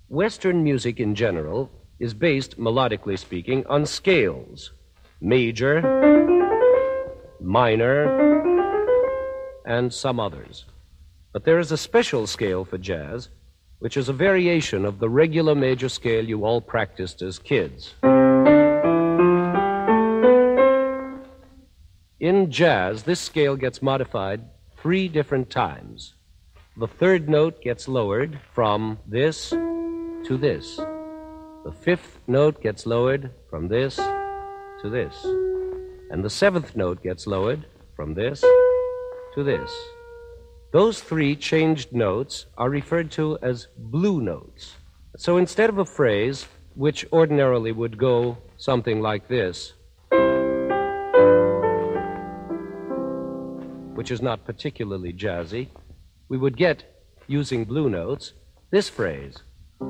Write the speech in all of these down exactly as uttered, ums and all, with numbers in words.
Western music in general is based, melodically speaking, on scales: major, minor, and some others. But there is a special scale for jazz, which is a variation of the regular major scale you all practiced as kids. In jazz, this scale gets modified three different times. The third note gets lowered from this to this. The fifth note gets lowered from this to this. And the seventh note gets lowered from this to this. Those three changed notes are referred to as blue notes. So instead of a phrase which ordinarily would go something like this, which is not particularly jazzy, we would get, using blue notes, this phrase,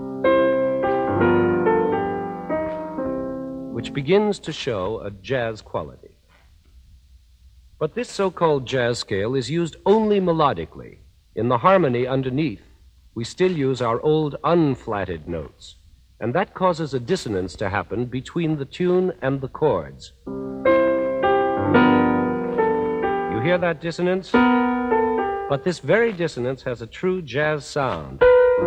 which begins to show a jazz quality. But this so-called jazz scale is used only melodically. In the harmony underneath, we still use our old unflatted notes, and that causes a dissonance to happen between the tune and the chords. You hear that dissonance? But this very dissonance has a true jazz sound.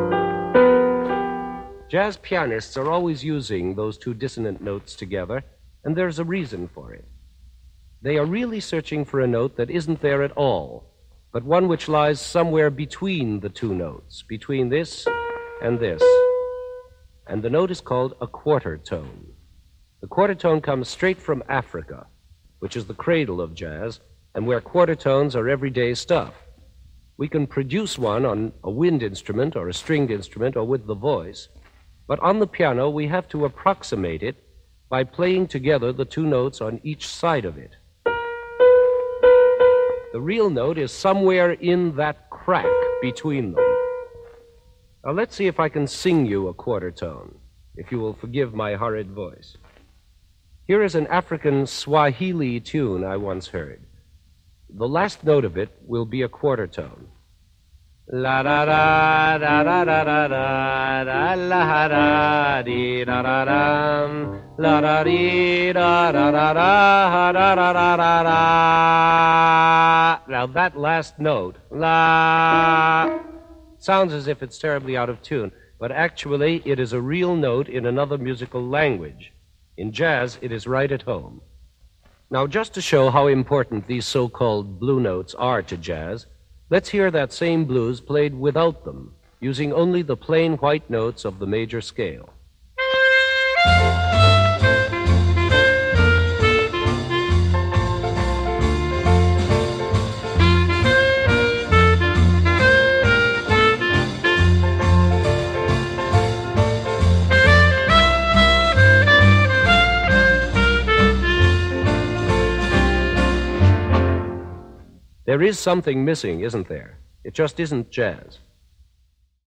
Jazz pianists are always using those two dissonant notes together, and there's a reason for it. They are really searching for a note that isn't there at all, but one which lies somewhere between the two notes, between this and this. And the note is called a quarter tone. The quarter tone comes straight from Africa, which is the cradle of jazz, and where quarter tones are everyday stuff. We can produce one on a wind instrument or a stringed instrument or with the voice, but on the piano we have to approximate it by playing together the two notes on each side of it. The real note is somewhere in that crack between them. Now let's see if I can sing you a quarter tone, if you will forgive my horrid voice. Here is an African Swahili tune I once heard. The last note of it will be a quarter tone. La da da da da da da da da la da dee da da da la da dee da da da da da da da da da. Now that last note, la, sounds as if it's terribly out of tune, but actually it is a real note in another musical language. In jazz, it is right at home. Now, just to show how important these so-called blue notes are to jazz, let's hear that same blues played without them, using only the plain white notes of the major scale. There is something missing, isn't there? It just isn't jazz.